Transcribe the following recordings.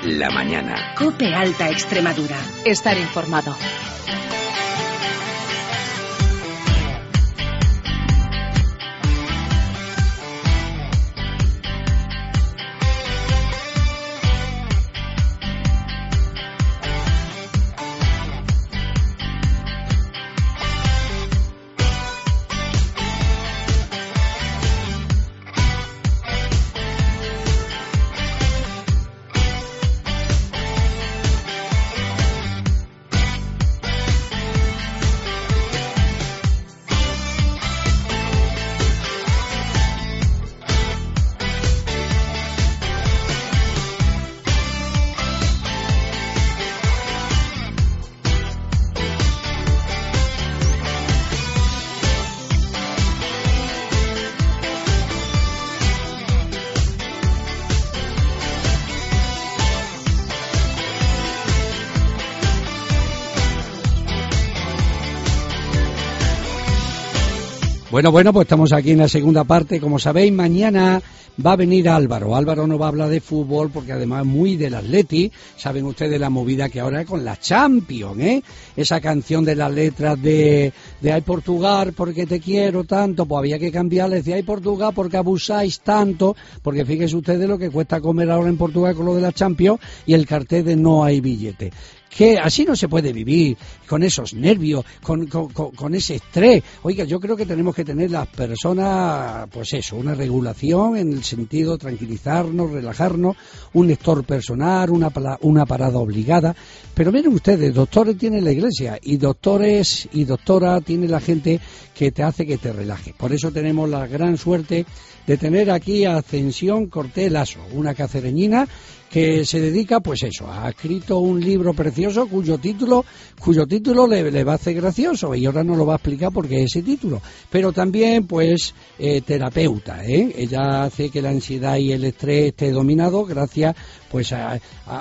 la mañana. COPE Alta Extremadura. Estar informado. Bueno, pues estamos aquí en la segunda parte. Como sabéis, mañana va a venir Álvaro. Álvaro nos va a hablar de fútbol porque además es muy del Atleti. Saben ustedes la movida que ahora hay con la Champions, ¿eh? Esa canción de las letras de Ay Portugal, porque te quiero tanto, pues había que cambiarles de Ay Portugal porque abusáis tanto, porque fíjense ustedes lo que cuesta comer ahora en Portugal con lo de la Champions y el cartel de no hay billete. Que así no se puede vivir, con esos nervios, con ese estrés. Oiga, yo creo que tenemos que tener las personas, pues eso, una regulación en el sentido de tranquilizarnos, relajarnos, un lector personal, una parada obligada. Pero miren ustedes, doctores tiene la iglesia y doctores y doctora tiene la gente que te hace que te relajes. Por eso tenemos la gran suerte de tener aquí a Ascensión Cortés Lasso, una cacereñina que se dedica, pues eso, ha escrito un libro precioso cuyo título le va a hacer gracioso y ahora nos lo va a explicar por qué ese título. Pero también, pues, terapeuta, ¿eh? Ella hace que la ansiedad y el estrés esté dominado gracias, pues, a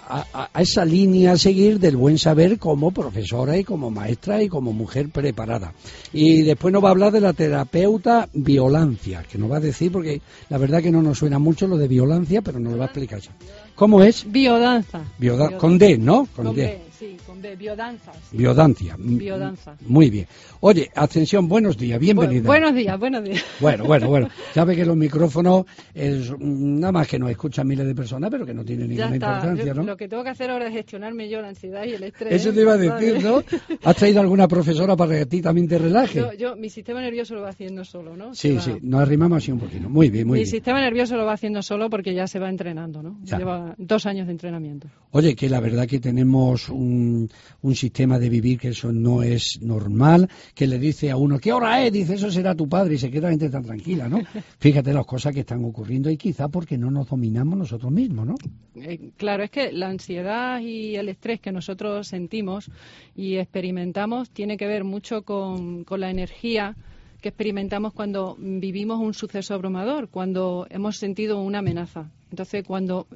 esa línea a seguir del buen saber como profesora y como maestra y como mujer preparada. Y después nos va a hablar de la terapeuta Violancia, que nos va a decir, porque la verdad que no nos suena mucho lo de Violancia, pero nos lo va a explicar ya. ¿Cómo es? Biodanza. Con D, ¿no? Con D. Sí, con D. Biodanza. Sí. Biodancia. Biodanza. Muy bien. Oye, Ascensión, buenos días, bienvenida. Buenos días. Bueno. Sabe que los micrófonos es nada más que nos escuchan miles de personas, pero que no tiene ninguna importancia, ¿no? Lo que tengo que hacer ahora es gestionarme yo la ansiedad y el estrés. Eso te iba a decir, ¿no? ¿Has traído alguna profesora para que a ti también te relaje? Mi sistema nervioso lo va haciendo solo, ¿no? Sí, nos arrimamos así un poquito. Muy bien. Mi sistema nervioso lo va haciendo solo porque ya se va entrenando, ¿no? Ya. Lleva 2 años de entrenamiento. Oye, que la verdad que tenemos un sistema de vivir que eso no es normal, que le dice a uno, ¿qué hora es? Dice, eso será tu padre, y se queda la gente tan tranquila, ¿no? Fíjate las cosas que están ocurriendo y quizá porque no nos dominamos nosotros mismos, ¿no? Claro, es que la ansiedad y el estrés que nosotros sentimos y experimentamos tiene que ver mucho con la energía que experimentamos cuando vivimos un suceso abrumador, cuando hemos sentido una amenaza. Entonces, cuando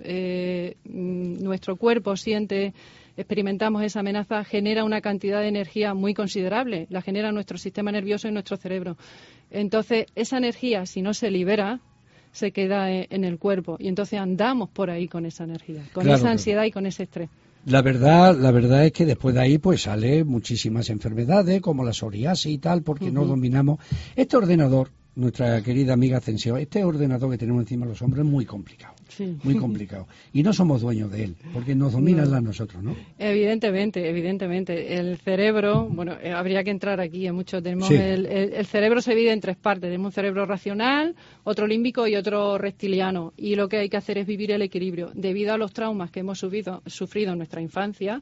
nuestro cuerpo experimentamos esa amenaza, genera una cantidad de energía muy considerable, la genera nuestro sistema nervioso y nuestro cerebro. Entonces, esa energía, si no se libera, se queda en el cuerpo y entonces andamos por ahí con esa energía, con esa ansiedad y con ese estrés. La verdad es que después de ahí pues sale muchísimas enfermedades como la psoriasis y tal, porque no dominamos. Este ordenador, nuestra querida amiga Ascensión, este ordenador que tenemos encima de los hombros es muy complicado. Sí. Muy complicado. Y no somos dueños de él, porque nos dominan a nosotros, ¿no? Evidentemente. El cerebro, habría que entrar aquí en mucho. Tenemos el cerebro se divide en 3 partes. Tenemos un cerebro racional, otro límbico y otro reptiliano. Y lo que hay que hacer es vivir el equilibrio. Debido a los traumas que hemos sufrido en nuestra infancia,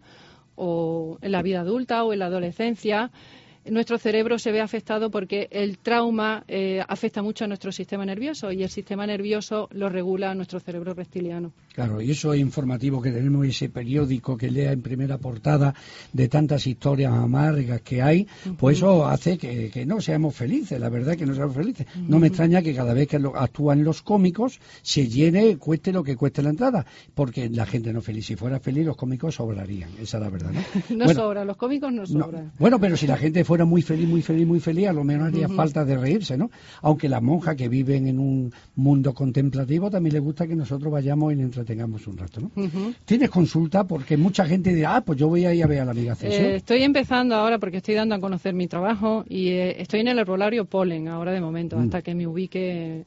o en la vida adulta, o en la adolescencia, nuestro cerebro se ve afectado porque el trauma afecta mucho a nuestro sistema nervioso y el sistema nervioso lo regula nuestro cerebro reptiliano. Claro, y eso es informativo que tenemos, ese periódico que lea en primera portada de tantas historias amargas que hay, pues eso hace que no seamos felices, la verdad que no seamos felices. No me extraña que cada vez que actúan los cómicos se llene, cueste lo que cueste la entrada, porque la gente no es feliz. Si fuera feliz los cómicos sobrarían, esa es la verdad, ¿no? Los cómicos no sobran. Bueno, pero si la gente fuera fuera muy feliz, muy feliz, muy feliz, a lo menos haría falta de reírse, ¿no? Aunque las monjas que viven en un mundo contemplativo también les gusta que nosotros vayamos y nos entretengamos un rato, ¿no? ¿Tienes consulta? Porque mucha gente dirá, pues yo voy a ir a ver a la amiga Ascensión. Estoy empezando ahora porque estoy dando a conocer mi trabajo y estoy en el herbolario Polen ahora de momento, hasta que me ubique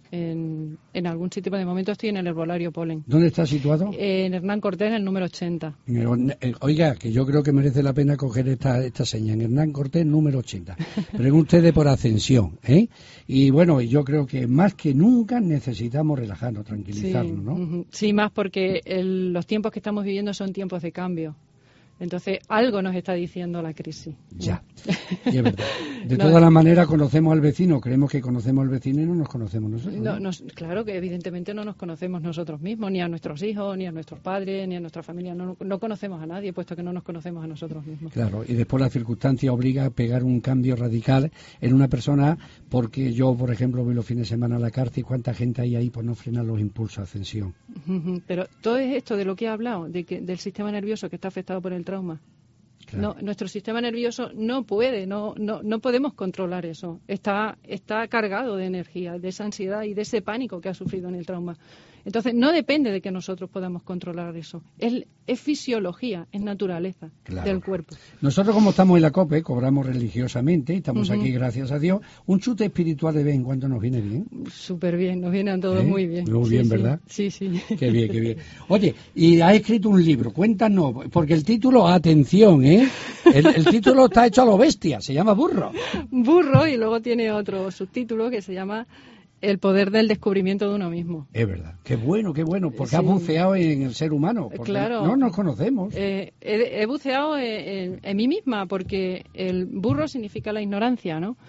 en algún sitio. De momento estoy en el herbolario Polen. ¿Dónde está situado? En Hernán Cortés, el número 80. Oiga, que yo creo que merece la pena coger esta seña, en Hernán Cortés, número 80. Pregunte de por Ascensión, ¿eh? Y bueno, yo creo que más que nunca necesitamos relajarnos, tranquilizarnos, ¿no? Sí, más porque los tiempos que estamos viviendo son tiempos de cambio. Entonces, algo nos está diciendo la crisis. Ya, y es verdad. De todas las maneras, conocemos al vecino, creemos que conocemos al vecino y no nos conocemos nosotros. Claro que evidentemente no nos conocemos nosotros mismos, ni a nuestros hijos, ni a nuestros padres, ni a nuestra familia. No conocemos a nadie, puesto que no nos conocemos a nosotros mismos. Claro, y después la circunstancia obliga a pegar un cambio radical en una persona, porque yo, por ejemplo, voy los fines de semana a la cárcel y cuánta gente hay ahí por no frenar los impulsos, Ascensión. Pero todo es esto de lo que he hablado, del sistema nervioso que está afectado por el trauma. Claro. No, nuestro sistema nervioso no puede, no podemos controlar eso. Está cargado de energía, de esa ansiedad y de ese pánico que ha sufrido en el trauma. Entonces, no depende de que nosotros podamos controlar eso. Es fisiología, es naturaleza del cuerpo. Nosotros, como estamos en la COPE, cobramos religiosamente, y estamos aquí, gracias a Dios. Un chute espiritual de vez en cuando nos viene bien. Súper bien, nos viene a todos muy bien. Muy bien, ¿verdad? Sí. Qué bien, qué bien. Oye, y has escrito un libro, cuéntanos, porque el título, atención, el título está hecho a lo bestia, se llama Burro. Burro, y luego tiene otro subtítulo que se llama El poder del descubrimiento de uno mismo. Es verdad. Qué bueno, porque has buceado en el ser humano. Porque claro. No nos conocemos. He buceado en mí misma, porque el burro significa la ignorancia, ¿no?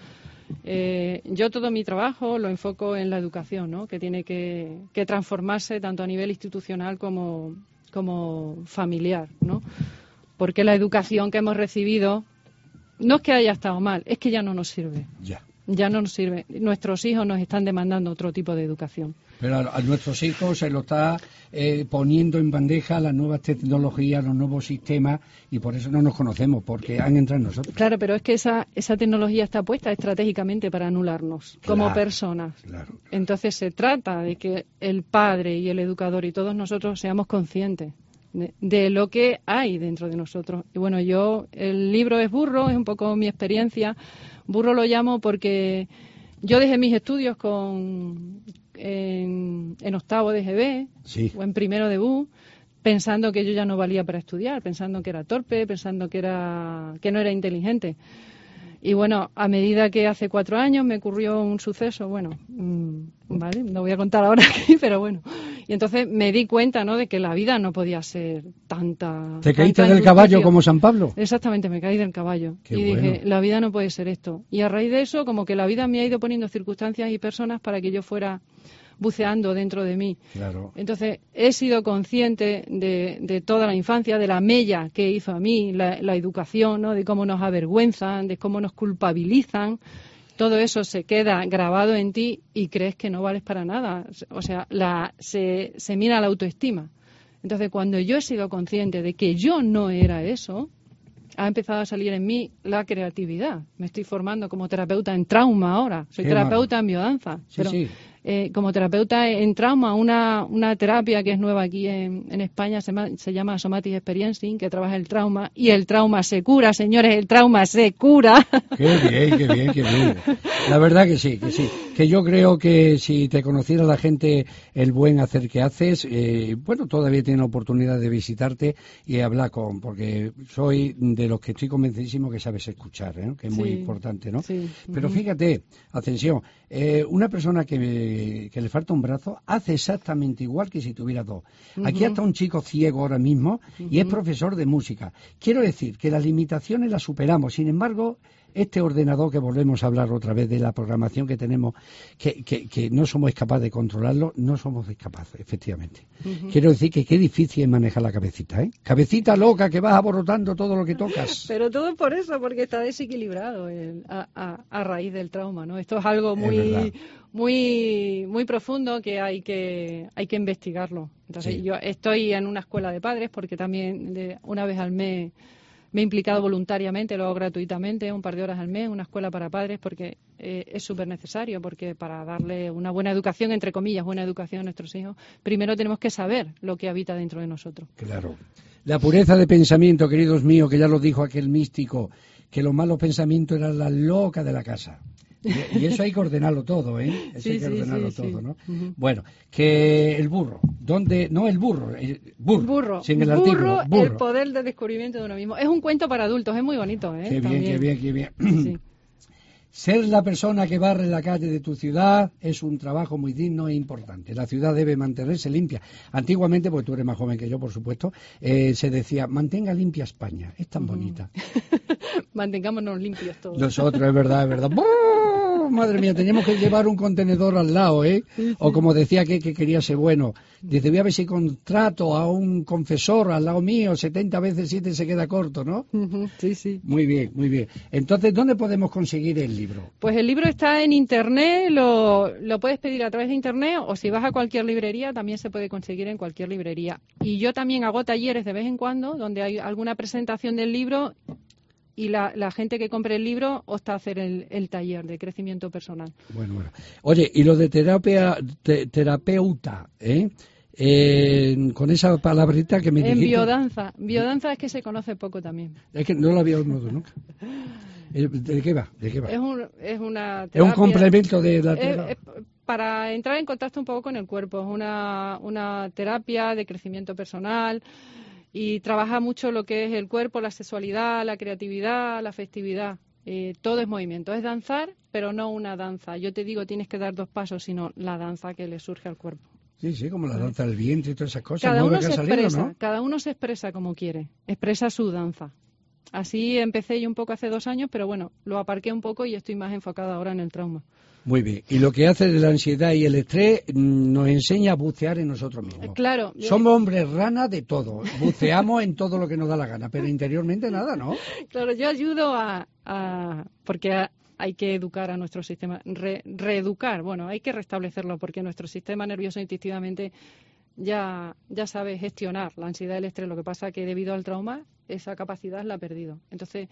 Yo todo mi trabajo lo enfoco en la educación, ¿no? Que tiene que transformarse tanto a nivel institucional como familiar, ¿no? Porque la educación que hemos recibido no es que haya estado mal, es que ya no nos sirve. Ya no nos sirve. Nuestros hijos nos están demandando otro tipo de educación. Pero a nuestros hijos se lo está poniendo en bandeja las nuevas tecnologías, los nuevos sistemas, y por eso no nos conocemos, porque han entrado en nosotros. Claro, pero es que esa tecnología está puesta estratégicamente para anularnos como personas. Claro. Entonces se trata de que el padre y el educador y todos nosotros seamos conscientes de lo que hay dentro de nosotros. Y bueno, el libro es Burro, es un poco mi experiencia. Burro lo llamo porque yo dejé mis estudios en octavo de GB o en primero de BU, pensando que yo ya no valía para estudiar, pensando que era torpe, pensando que no era inteligente. Y bueno, a medida que hace 4 años me ocurrió un suceso, vale, no voy a contar ahora aquí, pero bueno. Y entonces me di cuenta, ¿no?, de que la vida no podía ser tanta. ¿Te caíste del caballo como San Pablo? Exactamente, me caí del caballo. Dije, la vida no puede ser esto. Y a raíz de eso, como que la vida me ha ido poniendo circunstancias y personas para que yo fuera buceando dentro de mí. Claro. Entonces, he sido consciente de toda la infancia, de la mella que hizo a mí la educación, ¿no?, de cómo nos avergüenzan, de cómo nos culpabilizan. Todo eso se queda grabado en ti y crees que no vales para nada. O sea, se mira la autoestima. Entonces, cuando yo he sido consciente de que yo no era eso, ha empezado a salir en mí la creatividad. Me estoy formando como terapeuta en trauma ahora. Soy terapeuta en biodanza. Como terapeuta en trauma, una terapia que es nueva aquí en España se llama Somatic Experiencing, que trabaja el trauma, y el trauma se cura, señores, el trauma se cura. Qué bien. La verdad que sí. Que yo creo que si te conociera la gente el buen hacer que haces, todavía tiene la oportunidad de visitarte y hablar porque soy de los que estoy convencidísimo que sabes escuchar, que es muy importante, ¿no? Sí. Pero fíjate, Ascensión, una persona que le falta un brazo hace exactamente igual que si tuviera 2. Aquí está un chico ciego ahora mismo y es profesor de música. Quiero decir que las limitaciones las superamos. Sin embargo, este ordenador, que volvemos a hablar otra vez de la programación que tenemos, que no somos capaces de controlarlo, no somos capaces, efectivamente. Quiero decir que qué difícil es manejar la cabecita, Cabecita loca que vas aborotando todo lo que tocas. Pero todo por eso, porque está desequilibrado a raíz del trauma, ¿no? Esto es algo muy profundo que hay que investigarlo. Entonces yo estoy en una escuela de padres porque también una vez al mes me he implicado voluntariamente, lo hago gratuitamente, un par de horas al mes, una escuela para padres, porque es súper necesario, porque para darle una buena educación, entre comillas, buena educación a nuestros hijos, primero tenemos que saber lo que habita dentro de nosotros. Claro. La pureza de pensamiento, queridos míos, que ya lo dijo aquel místico, que los malos pensamientos eran la loca de la casa. Y eso hay que ordenarlo todo, ¿eh? Eso hay que ordenarlo todo, ¿no? Uh-huh. Bueno, que el burro, ¿dónde? No, el burro. Sin el artículo. Burro. El poder del descubrimiento de uno mismo. Es un cuento para adultos, es muy bonito, ¿eh? Qué bien. Sí. Ser la persona que barre la calle de tu ciudad es un trabajo muy digno e importante. La ciudad debe mantenerse limpia. Antiguamente, porque tú eres más joven que yo, por supuesto, se decía, mantenga limpia España. Es tan bonita. Mantengámonos limpios todos. Nosotros, es verdad. Madre mía, teníamos que llevar un contenedor al lado, ¿eh? Sí. O como decía que quería ser bueno. Dice, voy a ver si contrato a un confesor al lado mío, 70 veces 7 se queda corto, ¿no? Sí. Muy bien. Entonces, ¿dónde podemos conseguir el libro? Pues el libro está en Internet, lo puedes pedir a través de Internet, o si vas a cualquier librería, también se puede conseguir en cualquier librería. Y yo también hago talleres de vez en cuando, donde hay alguna presentación del libro, y la gente que compre el libro opta a hacer el taller de crecimiento personal. Bueno. Oye, y lo de terapeuta, con esa palabrita que me dijiste. En biodanza es que se conoce poco también. Es que no lo había oído nunca. ¿De qué va? Es una terapia. Es un complemento de la terapia. Para entrar en contacto un poco con el cuerpo. Es una terapia de crecimiento personal. Y trabaja mucho lo que es el cuerpo, la sexualidad, la creatividad, la afectividad. Todo es movimiento. Es danzar, pero no una danza. Yo te digo, tienes que dar 2 pasos, sino la danza que le surge al cuerpo. Sí, como la danza del vientre y todas esas cosas. Cada uno se expresa como quiere. Expresa su danza. Así empecé yo un poco hace 2 años, pero bueno, lo aparqué un poco y estoy más enfocada ahora en el trauma. Muy bien. Y lo que hace de la ansiedad y el estrés nos enseña a bucear en nosotros mismos. Claro. Somos hombres rana de todo. Buceamos en todo lo que nos da la gana, pero interiormente nada, ¿no? Claro, yo ayudo porque hay que educar a nuestro sistema, reeducar. Bueno, hay que restablecerlo porque nuestro sistema nervioso intuitivamente ya sabe gestionar la ansiedad y el estrés. Lo que pasa es que debido al trauma esa capacidad la ha perdido. Entonces,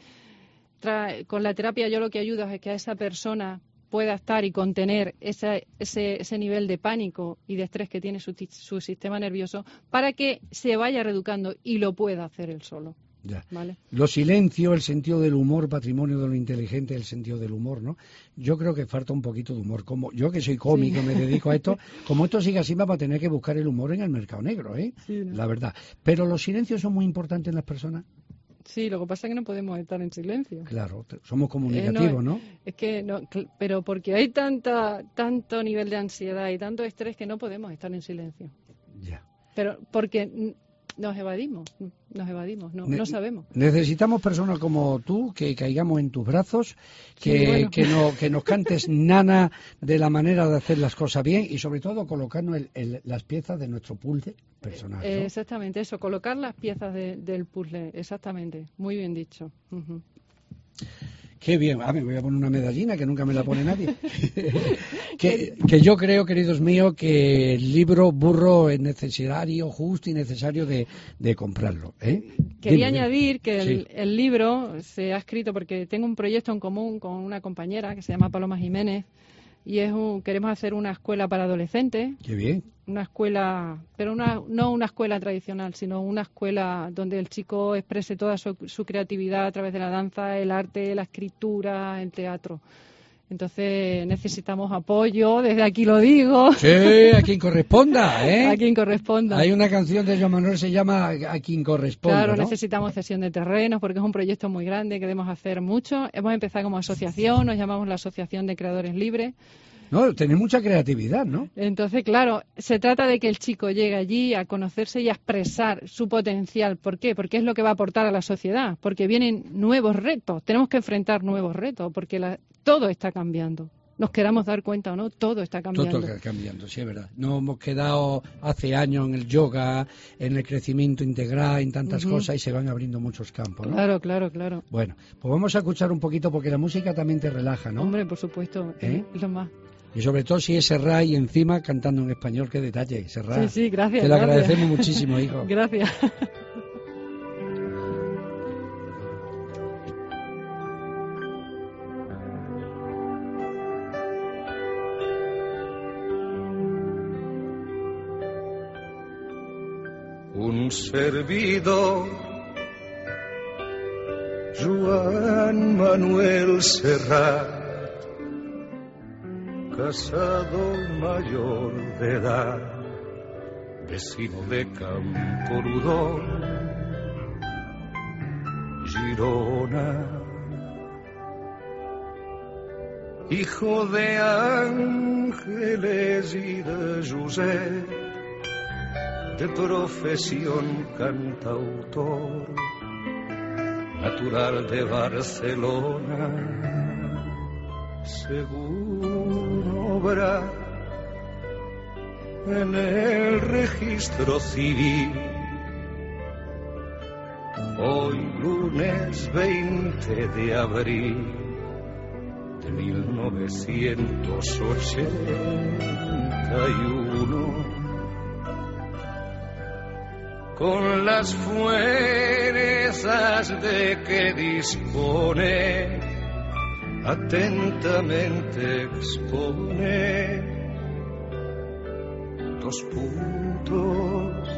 con la terapia yo lo que ayudo es que a esa persona pueda estar y contener ese nivel de pánico y de estrés que tiene su sistema nervioso para que se vaya reeducando y lo pueda hacer él solo. Ya. ¿Vale? Los silencios, el sentido del humor, patrimonio de lo inteligente, el sentido del humor, ¿no? Yo creo que falta un poquito de humor. Como yo que soy cómico, me dedico a esto, como esto sigue así, vamos a tener que buscar el humor en el mercado negro, ¿eh? Sí, ¿no? La verdad. Pero los silencios son muy importantes en las personas. Sí, lo que pasa es que no podemos estar en silencio. Claro, somos comunicativos, ¿no? Es que no, pero porque hay tanto nivel de ansiedad y tanto estrés que no podemos estar en silencio. Ya. Pero porque nos evadimos, no sabemos. Necesitamos personas como tú, que caigamos en tus brazos, que nos cantes nana de la manera de hacer las cosas bien y sobre todo colocarnos las piezas de nuestro puzzle personal, ¿no? Exactamente, eso, colocar las piezas del puzzle, exactamente, muy bien dicho. Uh-huh. Qué bien, me voy a poner una medallina que nunca me la pone nadie. que yo creo, queridos míos, que el libro Burro es necesario, justo y necesario de comprarlo. Quería añadir que el libro se ha escrito porque tengo un proyecto en común con una compañera que se llama Paloma Jiménez y queremos hacer una escuela para adolescentes. Qué bien. Una escuela, pero no una escuela tradicional, sino una escuela donde el chico exprese toda su creatividad a través de la danza, el arte, la escritura, el teatro. Entonces necesitamos apoyo, desde aquí lo digo. Sí, a quien corresponda, ¿eh? A quien corresponda. Hay una canción de Joan Manuel, se llama A quien corresponda, Claro, ¿no? necesitamos cesión de terrenos porque es un proyecto muy grande, queremos hacer mucho. Hemos empezado como asociación, nos llamamos la Asociación de Creadores Libres. No, tenés mucha creatividad, ¿no? Entonces, claro, se trata de que el chico llegue allí a conocerse y a expresar su potencial. ¿Por qué? Porque es lo que va a aportar a la sociedad, porque vienen nuevos retos, tenemos que enfrentar nuevos retos, porque todo está cambiando. Nos queramos dar cuenta o no, todo está cambiando. Todo está cambiando, sí, es verdad. Nos hemos quedado hace años en el yoga, en el crecimiento integral, en tantas cosas y se van abriendo muchos campos, ¿no? Claro. Bueno, pues vamos a escuchar un poquito porque la música también te relaja, ¿no? Hombre, por supuesto, es lo más. Y sobre todo si es Serrat y encima cantando en español, qué detalle, Serrat. Sí, gracias. Te lo agradecemos muchísimo, hijo. Gracias. un servidor, Joan Manuel Serrat, casado mayor de edad, vecino de Campoludó, Girona. Hijo de Ángeles y de José, de profesión cantautor, natural de Barcelona, según obra en el registro civil. Hoy lunes 20 de abril de 1981, con las fuerzas de que dispone, atentamente expone 2 puntos: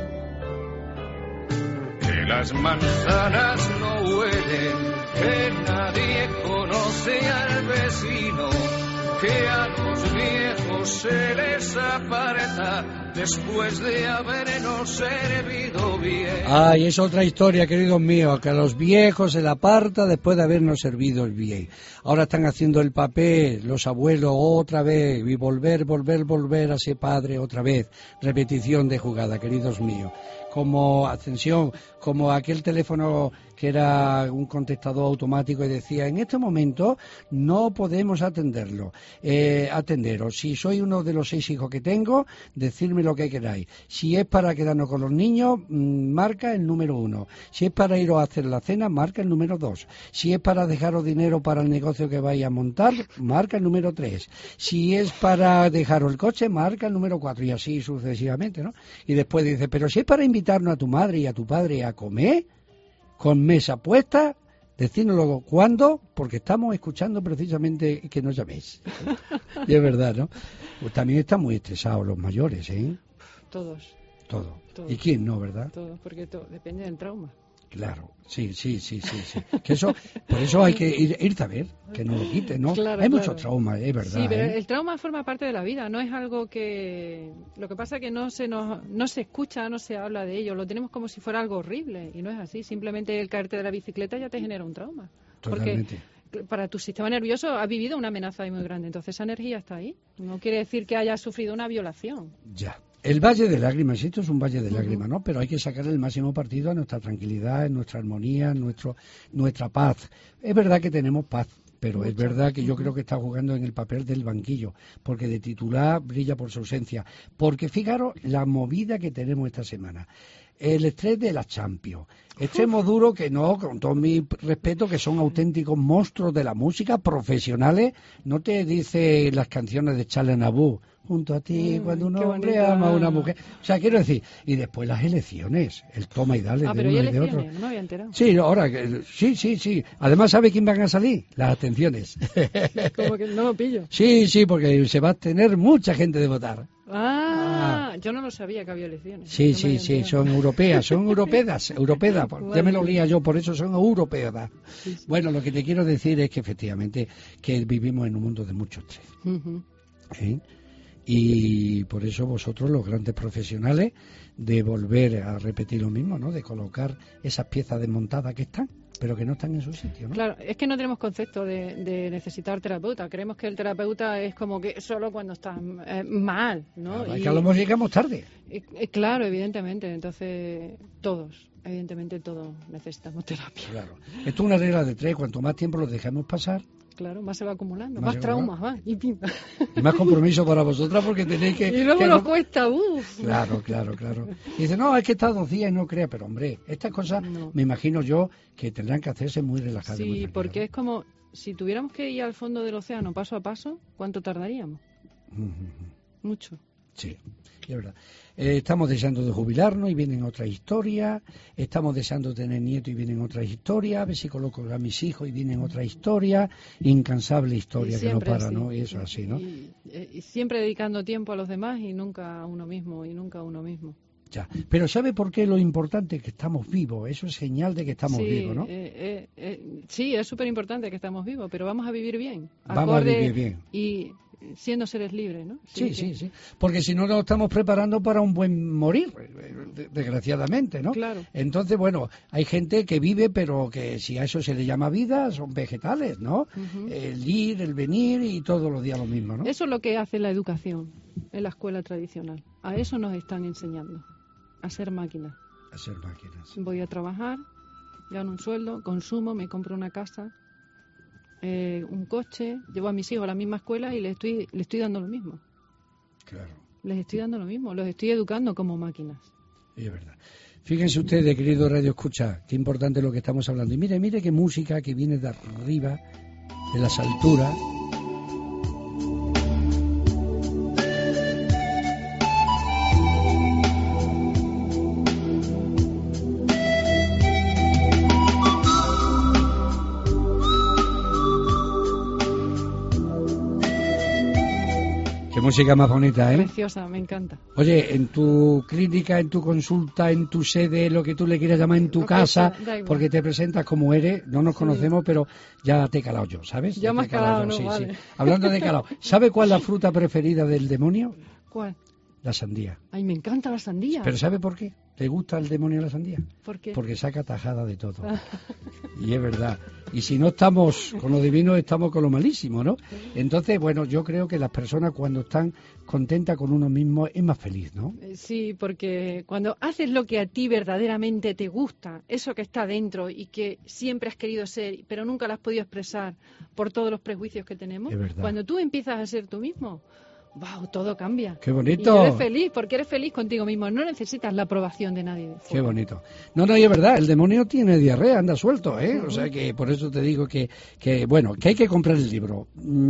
que las manzanas no huelen, que nadie conoce al vecino, que a los viejos se les aparta después de habernos servido bien. Ay, es otra historia, queridos míos, que a los viejos se la aparta después de habernos servido bien. Ahora están haciendo el papel, los abuelos otra vez, y volver a ser padre otra vez. Repetición de jugada, queridos míos. Como Ascensión, como aquel teléfono que era un contestador automático y decía: en este momento no podemos atenderos. Si sois uno de los 6 hijos que tengo, decidme lo que queráis. Si es para quedarnos con los niños, marca el número 1. Si es para iros a hacer la cena, marca el número 2. Si es para dejaros dinero para el negocio que vais a montar, marca el número 3. Si es para dejaros el coche, marca el número 4, y así sucesivamente, ¿no? Y después dice: pero si es para invitarnos a tu madre y a tu padre a comer, con mesa puesta, decídnoslo cuándo, porque estamos escuchando precisamente que nos llaméis. Y es verdad, ¿no? Pues también están muy estresados los mayores, ¿eh? Todos. Todo. ¿Y quién no, verdad? Todos, porque depende del trauma. Claro, sí. Que eso, por eso hay que ir a ver, que no lo quiten, ¿no? Claro, hay muchos traumas, es verdad. Sí, pero el trauma forma parte de la vida, no es algo que... Lo que pasa es que no se escucha, no se habla de ello, lo tenemos como si fuera algo horrible, y no es así. Simplemente el caerte de la bicicleta ya te genera un trauma. Totalmente. Porque para tu sistema nervioso has vivido una amenaza ahí muy grande, entonces esa energía está ahí. No quiere decir que hayas sufrido una violación. Ya. El Valle de Lágrimas, esto es un Valle de Lágrimas, ¿no? Pero hay que sacar el máximo partido a nuestra tranquilidad, a nuestra armonía, a nuestra paz. Es verdad que tenemos paz, pero es verdad que yo creo que está jugando en el papel del banquillo, porque de titular brilla por su ausencia. Porque fijaros la movida que tenemos esta semana. El estrés de la Champions. Extremo duro que no, con todo mi respeto, que son auténticos monstruos de la música, profesionales. No te dice las canciones de Charles Aznavour, junto a ti, cuando un hombre ama a una mujer. O sea, quiero decir, y después las elecciones, el toma y dale de uno y de otro. No me había enterado. Sí, ahora, sí. Además, ¿sabe quién van a salir? Las abstenciones. Como que no lo pillo. Sí, porque se va a tener mucha gente de votar. Yo no lo sabía que había elecciones. Sí, son europeas, europeas. Ya me lo lía yo, por eso son europeas. Sí. Bueno, lo que te quiero decir es que efectivamente que vivimos en un mundo de mucho estrés. ¿Eh? Y por eso vosotros, los grandes profesionales, de volver a repetir lo mismo, ¿no? De colocar esas piezas desmontadas que están, pero que no están en su sitio, ¿no? Claro, es que no tenemos concepto de necesitar terapeuta. Creemos que el terapeuta es como que solo cuando estás mal, ¿no? Claro, es que a lo mejor llegamos tarde. Claro, evidentemente. Entonces, evidentemente todos necesitamos terapia. Claro. Esto es una regla de 3. Cuanto más tiempo los dejamos pasar, claro, más se va acumulando, más traumas va, y más compromiso para vosotras porque tenéis que... Y luego nos cuesta, Claro. Y dice, no, es que está 2 días y no crea, pero hombre, estas cosas me imagino yo que tendrán que hacerse muy relajadas. Sí, porque es como, si tuviéramos que ir al fondo del océano paso a paso, ¿cuánto tardaríamos? Mucho. Sí, es verdad. Estamos deseando de jubilarnos y vienen otras historias. Estamos deseando tener nietos y vienen otras historias. A ver si coloco a mis hijos y vienen otras historias. Incansable historia que no para, así, ¿no? Y eso así, ¿no? Y siempre dedicando tiempo a los demás y nunca a uno mismo, Ya. Pero ¿sabe por qué lo importante? Que estamos vivos. Eso es señal de que estamos vivos, ¿no? Sí, es súper importante que estamos vivos, pero vamos a vivir bien. Vamos a vivir bien. Y siendo seres libres, ¿no? Sí. Porque si no nos estamos preparando para un buen morir, desgraciadamente, ¿no? Claro. Entonces, bueno, hay gente que vive, pero que si a eso se le llama vida, son vegetales, ¿no? Uh-huh. El ir, el venir y todos los días lo mismo, ¿no? Eso es lo que hace la educación en la escuela tradicional. A eso nos están enseñando, a ser máquinas. A ser máquinas. Voy a trabajar, gano un sueldo, consumo, me compro una casa, un coche, llevo a mis hijos a la misma escuela y les estoy dando lo mismo. Claro. Les estoy dando lo mismo, los estoy educando como máquinas. Es verdad. Fíjense ustedes, querido Radio Escucha, qué importante es lo que estamos hablando. Y mire qué música que viene de arriba, de las alturas. Qué música más bonita, ¿eh? Preciosa, me encanta. Oye, en tu clínica, en tu consulta, en tu sede, lo que tú le quieras llamar, en tu casa, porque te presentas como eres, no nos conocemos, pero ya te he calado yo, ¿sabes? Ya me has calado, ¿no? Sí, vale. sí. Hablando de calado, ¿sabe cuál es la fruta preferida del demonio? ¿Cuál? La sandía. Ay, me encanta la sandía. ¿Pero sabe por qué? ¿Le gusta al demonio la sandía? ¿Por qué? Porque saca tajada de todo. Y es verdad. Y si no estamos con lo divino, estamos con lo malísimo, ¿no? Entonces, bueno, yo creo que las personas cuando están contentas con uno mismo es más feliz, ¿no? Sí, porque cuando haces lo que a ti verdaderamente te gusta, eso que está dentro y que siempre has querido ser, pero nunca lo has podido expresar por todos los prejuicios que tenemos, es verdad. Cuando tú empiezas a ser tú mismo, ¡wow! Todo cambia. ¡Qué bonito! Y eres feliz, porque eres feliz contigo mismo. No necesitas la aprobación de nadie. ¡Qué bonito! No, y es verdad, el demonio tiene diarrea, anda suelto, ¿eh? O sea que por eso te digo que bueno, que hay que comprar el libro.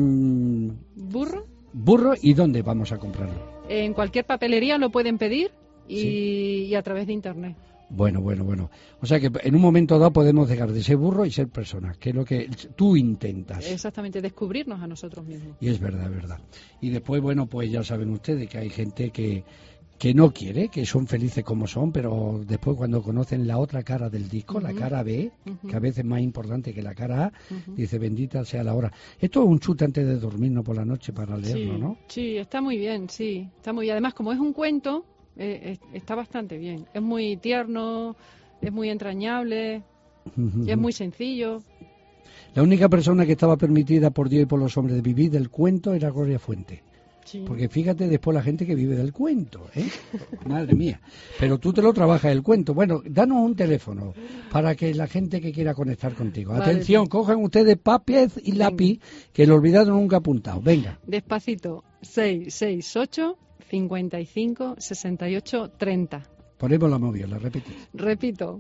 ¿Burro? ¿Burro? ¿Y dónde vamos a comprarlo? En cualquier papelería lo pueden pedir Sí. y a través de Internet. Bueno. O sea que en un momento dado podemos dejar de ser burros y ser personas, que es lo que tú intentas. Exactamente, descubrirnos a nosotros mismos. Y es verdad. Y después, bueno, pues ya saben ustedes que hay gente que no quiere, que son felices como son, pero después cuando conocen la otra cara del disco, la cara B, que a veces es más importante que la cara A, dice, bendita sea la hora. Esto es un chute antes de dormirnos por la noche para leerlo, ¿no? Sí, está muy bien, sí. Está muy bien. Además, como es un cuento, está bastante bien. Es muy tierno, es muy entrañable, y es muy sencillo. La única persona que estaba permitida por Dios y por los hombres de vivir del cuento era Gloria Fuente. Sí. Porque fíjate después la gente que vive del cuento, ¿eh? Madre mía. Pero tú te lo trabajas el cuento. Bueno, danos un teléfono para que la gente que quiera conectar contigo. Vale, atención, cojan ustedes papel y lápiz, que el olvidado nunca ha apuntado. Venga. Despacito, 668 55 68 30. Ponemos la moviola, Repito,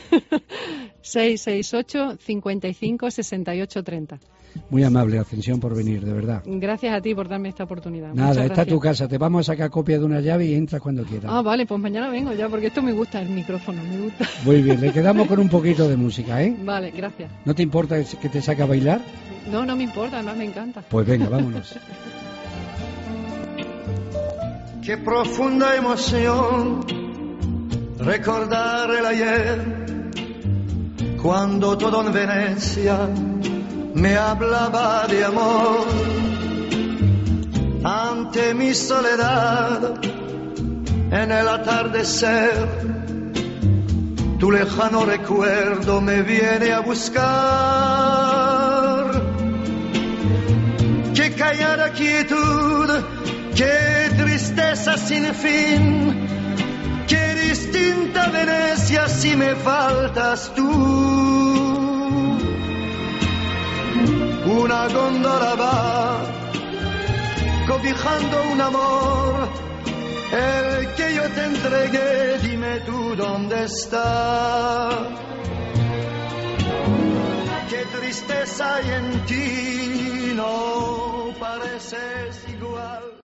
668 55 68 30. Muy amable, Ascensión, por venir, de verdad. Gracias a ti por darme esta oportunidad. Nada, Muchas está gracias. tu casa. Te vamos a sacar copia de una llave y entras cuando quieras. Ah, vale, pues mañana vengo ya, porque esto me gusta, el micrófono, me gusta. Muy bien, le quedamos con un poquito de música, ¿eh? Vale, gracias. ¿No te importa que te saque a bailar? No me importa, además me encanta. Pues venga, vámonos. Qué profunda emoción recordar el ayer, cuando todo en Venecia me hablaba de amor. Ante mi soledad, en el atardecer, tu lejano recuerdo me viene a buscar. Qué callada quietud, qué tristeza sin fin, qué distinta Venecia si me faltas tú. Una góndola va cobijando un amor, el que yo te entregué, dime tú dónde está. Qué tristeza hay en ti, no pareces igual.